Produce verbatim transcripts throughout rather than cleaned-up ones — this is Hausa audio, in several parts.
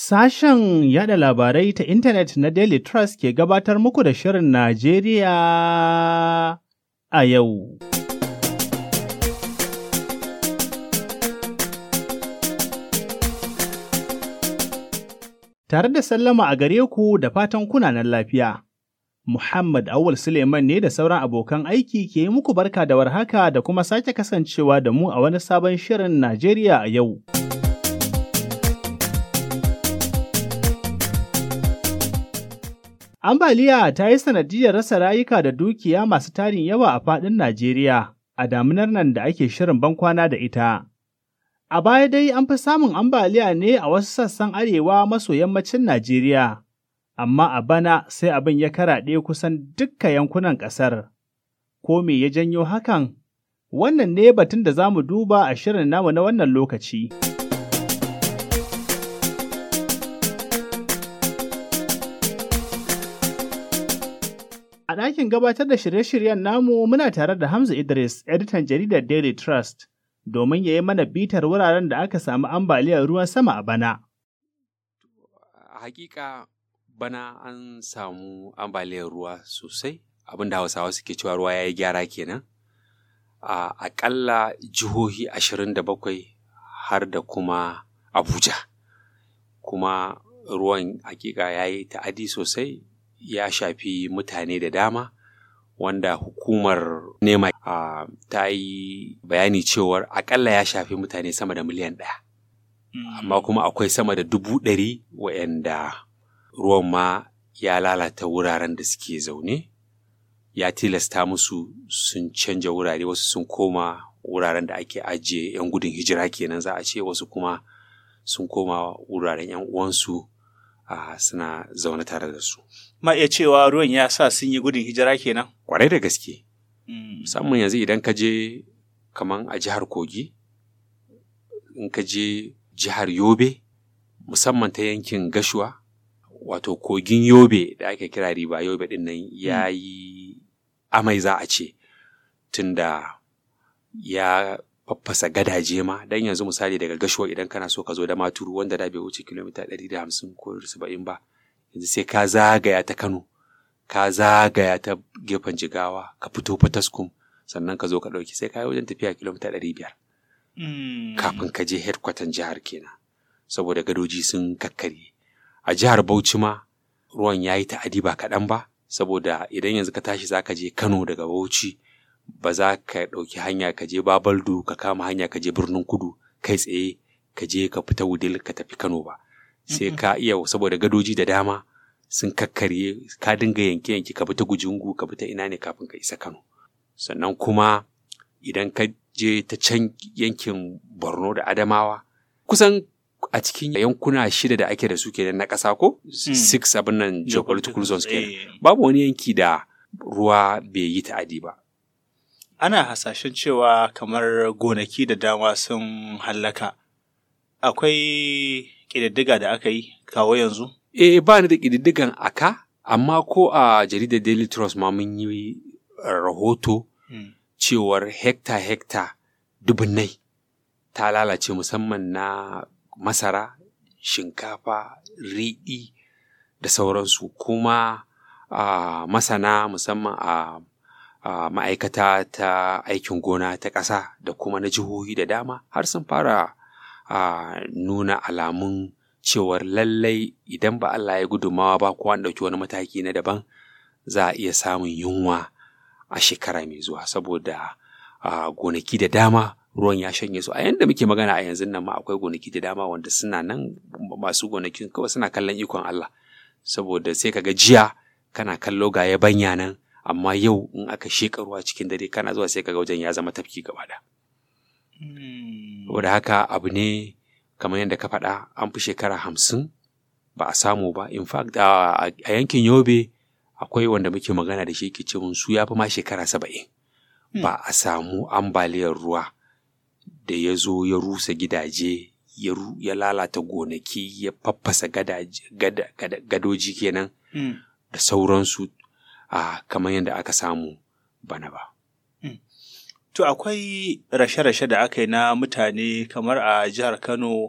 Sashen yada labarai ta intanet na Daily Trust ke gabatar muku da Shirin Najeriya a yau. Tare da sallama a gare ku da fatan kunanan lafiya. Muhammad Awul Suleiman ne da sauran abokan aiki ke yi muku barka da warhaka da kuma sake kasancewa da mu a wani sabon Shirin Najeriya a yau. Ambaliya ta yi sanadiyyar rasa rayuka da dukiya masu tarin yawa a faɗin Najeriya a damunar nan da ake shirin bankwana da ita. A baya dai an fi samun ambaliya ne a wasu sassan arewa maso yammacin Najeriya, amma a bana sai abin ya karaɗe kusan dukkan yankunan ƙasar. Ko me ya janyo hakan? Wannan ne batun da za mu duba a shirin namu na wannan lokaci. A ɗakin gabatar da shirye-shiryen namu muna tare da Hamza Idris, editan jaridar Daily Trust, domin ya yi mana bitar wuraren da aka samu ambaliyar ruwan sama a bana. A hakika bana an samu ambaliyar ruwa sosai, abin da Hausawa suke cewa ruwa ya yi gyara kenan. A aƙalla jihohi ashirin da bakwai har da kuma Abuja. Kuma ruwan hakika ya yi ta'adi sosai. Ya shafi mutane da dama wanda hukumar nema uh, ta yi bayani cewar akalla ya shafi mutane sama da miliyan ɗaya. Mm. Amma kuma akwai sama da dubu ɗari waɗanda ruwan ma ya lalata wuraren da suke zaune, ya tilasta musu sun canja wurare, wasu sun koma wuraren da ake ajiye 'yan gudun hijira kenan za a ce, wasu kuma sun koma wuraren 'yan uwansu uh, suna zaune tare da su. Ma iya cewa ruwan ya sa sun yi gudun hijira kenan? Kwarai da gaske. Musamman yanzu idan ka je kaman a jihar Kogi, in ka je jihar Yobe, musamman ta yankin Gashuwa, wato kogin Yobe da ake kira Riba Yobe ɗin nan ya yi amai za a ce, tunda ya faffasa gadaje ma, don yanzu misali daga Gashuwa idan kana so ka zo da Maturu wanda da bai wuce kilomita ɗari da hamsin ko saba'in ba, yanzu sai ka zagaya ta Kano, ka zagaya ta gefen Jigawa, ka fito Fataskum, sannan ka zo ka ɗauki sai ka yi wajen tafiya kilomita ɗari biyar. Mm. Kafin ka je headquarter jihar kenan, saboda gadoji sun kakkarye. A jihar Bauchi ma ruwan ya yi ta'adi ba kaɗan ba, saboda idan yanzu ka tashi za ka je Kano daga Bauchi, ba za ka ɗauki hanya ka je Babaldu ka kama hanya ka je Birnin Kudu kai tsaye ka je ka fita Wudil ka tafi Kano ba. Sai ka iya, saboda gadoji da dama sun kakkarye, ka dinga yanke-yanke ka bi ta Gujungu ka bi ta ina ne kafin ka isa Kano. Sannan kuma idan ka je ta can yankin Borno da Adamawa, kusan a cikin yankuna shida da ake da su kenan na ƙasa ko? Mm. Six abin nan geopolitical zones kenan. Babu wani yanki da ruwa bai yi ta'adi ba. Ana hasashen cewa kamar gonaki da dama sun hallaka. Akwai ƙididdiga da aka yi kawo yanzu? Eh, ba ni da ƙididdigan aka, amma ko a jaridar Daily Trust ma mun yi rahoto hmm. cewar hekta-hekta dubunnai ta lalace, musamman na masara, shinkafa, riɗi da sauransu. Kuma uh, masana musamman a uh, ma'aikata ta aikin gona ta ƙasa da kuma na jihohi da dama har sun fara uh, nuna alamun cewar lallai idan ba Allah ya gudumawa ba ko an ɗauki wani mataki na daban, za a iya samun yunwa a shekara mai zuwa, saboda uh, gonaki da dama ruwan ya shanye su. A yanda muke magana a yanzu nan ma akwai gonaki da dama wanda suna nan, masu gonakin kawai suna kallon ikon Allah, saboda sai kaga jiya kana kallo ga yabanya nan, amma yau in aka sheƙa ruwa cikin dare kana zuwa sai kaga wajen ya zama tafki gaba da. Mm. Saboda haka abu ne kamar yadda ka faɗa, an fi shekara hamsin ba a samu ba. In fact, a yankin Yobe akwai wanda muke magana da shi ke ce mun su ya fi ma shekara saba'in hmm. ba a samu ambaliyar ruwa da ya zo ya rusa gidaje, ya, ya lalata gonaki, ya faffasa gadaje, gada, gada, gadoji kenan hmm. da sauransu a kamar yadda aka samu bana ba. Hmm. To akwai rashe-rashe da aka yi na mutane kamar a jihar Kano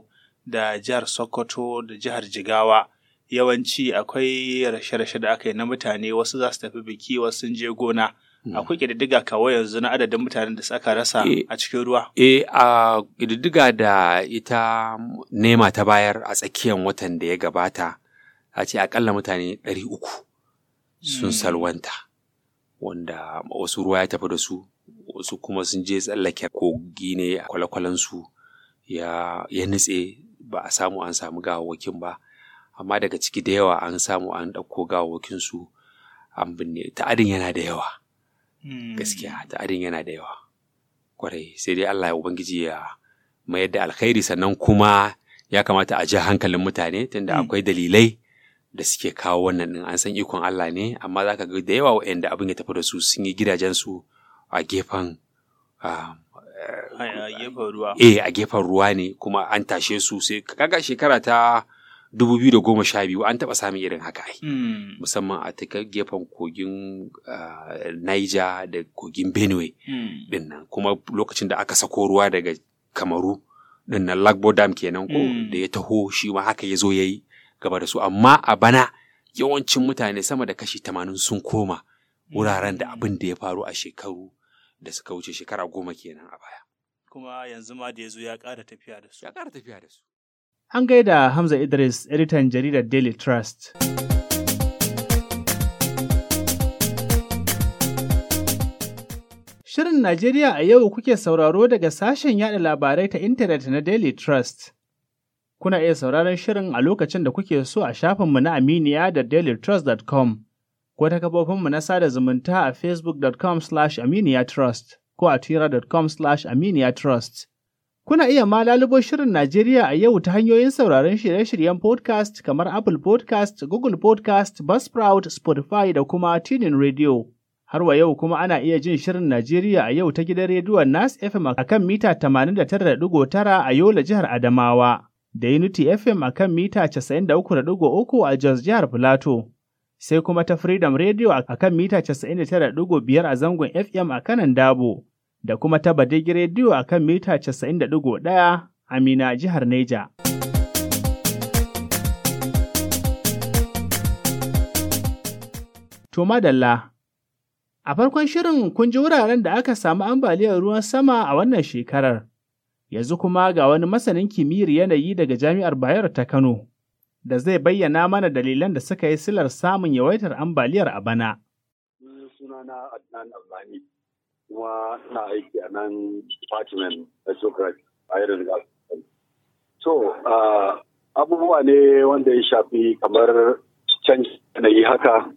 da jihar Sokoto da jihar Jigawa yawanci akwai rashe-rashe da aka yi na mutane, wasu za su tafi biki, wasu sun je gona. Akwai ƙididdiga kawai yanzu na adadin mutanen da suka rasa a cikin ruwa? Eh, a ƙididdiga da ita nema ta bayar a tsakiyar watan da ya gabata, a ce akalla mutane ɗari uku sun salwanta, wanda wasu ruwa ya tafi da su, wasu kuma sun je tsallake kogi ne a kwale-kwalensu ya, ya nutse, ba a samu an samu gawawwakin ba, amma daga ciki da yawa an samu an ɗauko gawawwakinsu an binne. Ta'adin yana da yawa. Gaskiya ta'adin yana da yawa kwarai, sai dai Allah ya Ubangiji ya mayar da alkhairi. Sannan kuma ya kamata a ji hankalin mutane tunda akwai dalilai da suke kawo wannan din, an san ikon Allah ne, amma za ka ga da yawa waɗanda abin ya tafi da su sun yi gidajensu a gefen a gefen ruwa. Eh, a gefen ruwa ne, kuma an tashe su. Sai kaga shekara ta dubu biyu da goma sha biyu an taɓa samun irin haka ai, mm. musamman a ta gefen kogin uh, Niger da kogin Benue mm. din nan, kuma lokacin da aka sako ruwa daga Kamaru din nan, Lagbo Dam kenan ko mm. da ya taho shi ma haka ya zo ya yi gaba da su. Amma a bana yawancin mutane sama da kashi tamanin sun koma wuraren da abin da ya faru a shekaru da suka wuce, shekara goma kenan a baya. Kuma yanzu ma da ya zo ya ƙara tafiya da su. Ya ƙara tafiya da su. An gaida Hamza Idris, editan jaridar Daily Trust. Shirin Najeriya a yau kuke sauraro daga sashen yada labarai ta intanet na Daily Trust. Kuna iya sauraron shirin a lokacin da kuke so a shafinmu na Aminiya da dailytrust dot com, ko ta kafofinmu na sada zumunta a facebook dot com slash aminiya trust ko a twitter dot com slash aminiya trust. Kuna iya ma lalubo Shirin Najeriya a yau ta hanyoyin sauraron shirye-shiryen podcast kamar Apple Podcast, Google Podcast, Buzzsprout, Spotify da kuma Tunin Radio. Har wa yau kuma ana iya jin Shirin Najeriya a yau ta gidan rediyon Nas F M a kan mita tamanin da tara da ɗigo tara a Yola jihar Adamawa, da Unity F M a kan mita casa'in da uku da ɗigo uku a Jos jihar Filato, sai kuma ta Freedom Radio a kan mita casa'in da tara da ɗigo biyar a zangon F M a kanan Dabo, da kuma ta Badegi Radio a kan mita casa'in da ɗigo ɗaya a Mina jihar Neja. To madalla, a farkon shirin kun ji wuraren da aka samu ambaliyar ruwan sama a wannan shekarar. Yanzu kuma ga wani masanin kimiyyar yanayi daga Jami'ar Bayero ta Kano, da zai bayyana mana dalilan da suka yi silar samun yawaitar ambaliyar a bana. Sunana Adnan Albani. Kuma na aiki a nan department na geography a irin gasar. So, abubuwa ne wanda ya shafi kamar canji yanayi haka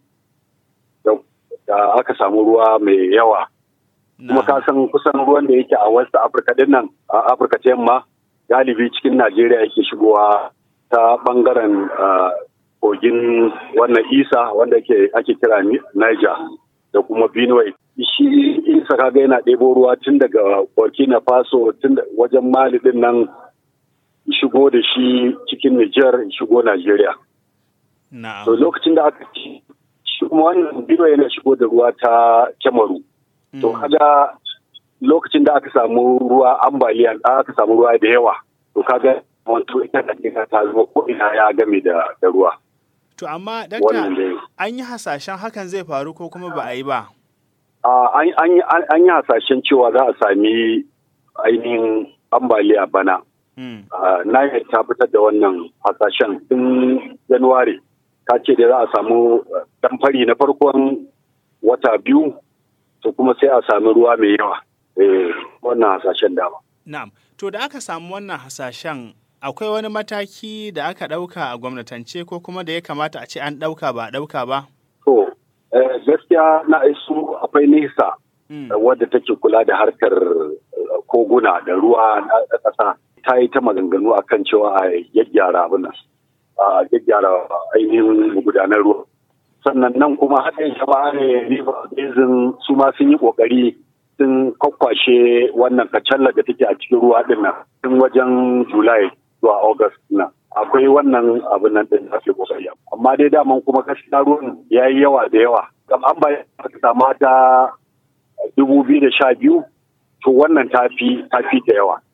da aka samu ruwa mai yawa. Kuma ka san kusan ruwan da yake a West Africa din nan, a Afirka ta yamma, galibi cikin Najeriya yake shigowa ta bangaren kogin wannan Isa wanda ake kira Niger da kuma Benue. Shi Isa kaga yana ɗebo ruwa tun daga Burkina Faso, tun wajen Mali din nan, shigo da shi cikin Niger, shigo Najeriya. Na'am. So lokacin da aka ci, shi kuma wannan Benue yana shigo da ruwa ta Kemaru. To kaga lokacin da aka samu ruwa ambaliya, aka samu ruwa da yawa, to kaga wato ita da ta zo ko ina ya game da ruwa. To amma dakta, an yi hasashen hakan zai faru ko kuma ba a yi ba? An yi hasashen cewa za a sami ainihin ambaliya bana. Na yi ta fitar da wannan hasashen tun Januwari. Ta ce da za a samu ɗan fari na farkon wata biyu, to kuma sai a sami ruwa mai yawa. Wannan hasashen dama. Na'am. To da aka samu wannan hasashen, akwai wani mataki da aka ɗauka a gwamnatance ko kuma da ya kamata a ce an ɗauka ba a ɗauka ba? To, gaskiya na isu akwai nesa wadda take kula da harkar koguna da ruwa na ƙasa. Ta yi ta maganganu a kan cewa a gyaggyara abin nan, a gyaggyara ainihin magudanar ruwa. Sannan nan kuma haɗin jama'a ne River Basin su ma sun yi ƙoƙari sun kwakwashe wannan kacallar da take a cikin ruwa ɗin nan tun wajen Julai zuwa August nan. Akwai wannan abin nan ɗin da ake ƙoƙari. Amma dai daman kuma gaskiya ruwan ya yi yawa da yawa. Kam an bayan aka sama ta dubu biyu da sha biyu, to wannan ta fi ta yawa.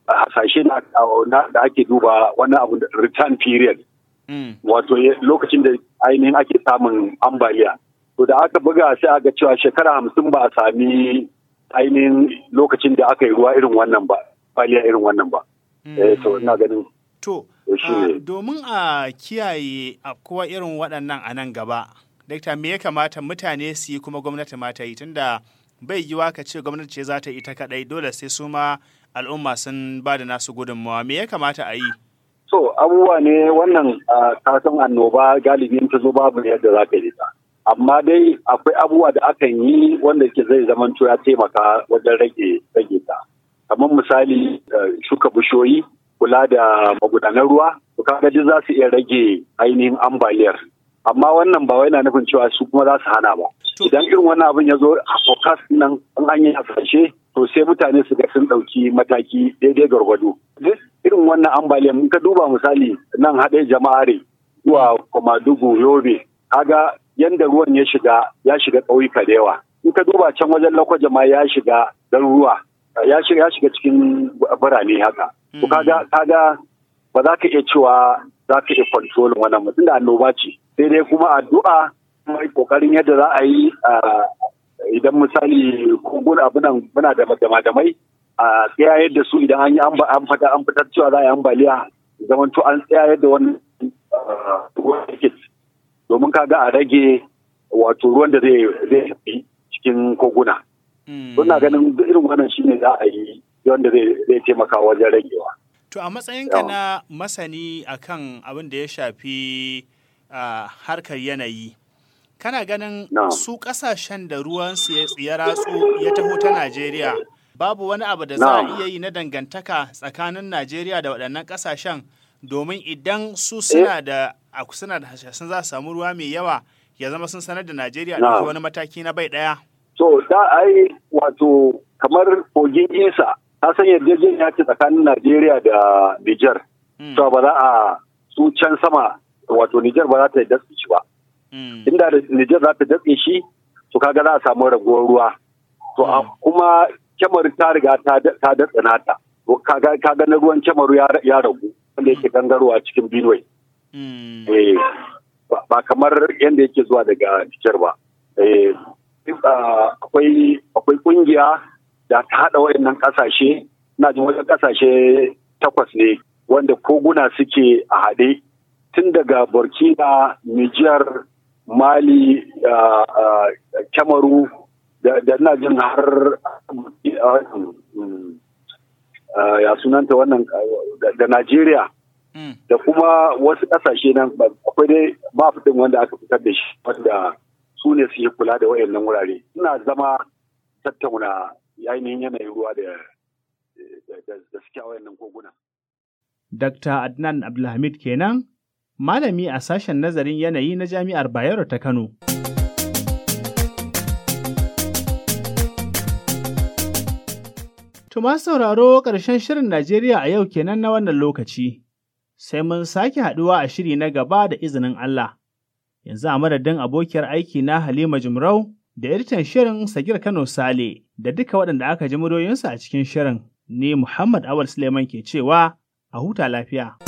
hasashe da ake duba wannan abu da return period. Wato lokacin da ainihin ake samun ambaliya. To da aka buga sai aka cewa shekara hamsin ba a sami ainihin lokacin da aka yi ruwa irin wannan ba, ambaliya irin wannan ba. Eh, to ina ganin. To, domin a kiyaye kowa irin waɗannan a nan gaba, Dakta, me ya kamata mutane su yi kuma gwamnati ma ta yi, tunda bai yiwa ka ce gwamnati ce za ta yi ta kaɗai, dole sai su ma al'umma sun ba da nasu gudunmawa. Me ya kamata a yi? So, abubuwa ne wannan kasan annoba galibin ta zo babu yadda za ka yi ta. Amma dai akwai abubuwa da akan yi wanda ke zai zamanto ya taimaka wajen rage rage ta. Kamar misali shuka bishiyoyi, kula da magudanan ruwa, to kaga duk za su iya rage ainihin ambaliyar. Amma wannan ba wai na nufin cewa su kuma za su hana ba. Idan irin wannan abin ya zo a forecast nan an an yi hasashe, to sai mutane su ga sun ɗauki mataki daidai gwargwado. Duk irin wannan ambaliyar mun ka duba misali nan haɗe jama'are zuwa Komadugu, Yobe, kaga yanda ruwan ya shiga ya shiga ƙauyuka da yawa. In ka duba can wajen Lakwaja ma ya shiga garuruwa, ya shiga ya shiga cikin birane haka. To kaga kaga ba za ka iya cewa za ka iya kontrolin wannan mutum da annoba ce. Sai dai kuma addu'a kuma kokarin yadda za a yi idan misali kogun abunan muna da madamai a tsayayar da su idan an yi an fata an fitar cewa za a yi ambaliya zaman to an tsayayar da wannan ruwan ticket domin kaga a rage wato ruwan da zai zai tafi cikin koguna. Suna ganin irin wannan shine za a yi wanda zai taimaka wajen ragewa. To a matsayinka na masani akan abin da ya shafi harkar yanayi, kana ganin su kasashen da ruwansu ya ratsu ya taho ta Najeriya, babu wani abu da za a iya yi na dangantaka tsakanin Najeriya da waɗannan kasashen domin idan su suna da suna da hasashen za su samu ruwa mai yawa ya zama sun sanar da Najeriya da wani mataki na bai ɗaya. To da ai wato kamar kogin Isa ta san yarjejeniya ce tsakanin Najeriya da Nijar. To ba za a su can sama wato Nijar ba za ta datse shi ba. Inda da Nijar za ta datse shi to kaga za a samu raguwar ruwa. To kuma Kyamaru ta riga ta datse nata. To kaga kaga na ruwan Kyamaru ya ragu wanda yake gangarowa cikin Benue. Eh ba kamar yanda yake zuwa daga Nijar ba. Eh akwai akwai kungiya da ta haɗa waɗannan ƙasashe, na jin wajen ƙasashe takwas ne wanda koguna suke a haɗe tun daga Burkina, Nijar, Mali, Kamaru da na jin har ya sunanta wannan da Najeriya da kuma wasu ƙasashe nan akwai dai mafitin wanda aka fitar da shi wanda su ne suke kula da waɗannan wurare. Suna zama tattauna ainihin yanayin ruwa da suke a wayannan koguna. Dakta Adnan Abdulhamid kenan, malami a sashen nazarin yanayi na Jami'ar Bayero ta Kano. Tuma sauraro ƙarshen shirin Najeriya a yau kenan na wannan lokaci, sai mun sake haɗuwa a shiri na gaba da izinin Allah. Yanzu a madadin abokiyar aiki na Halima Jumrau, da editan shirin Sagir Kano Sale da duka waɗanda aka ji muryoyinsu a cikin shirin, ni Muhammad Awal Suleiman ke cewa a huta lafiya.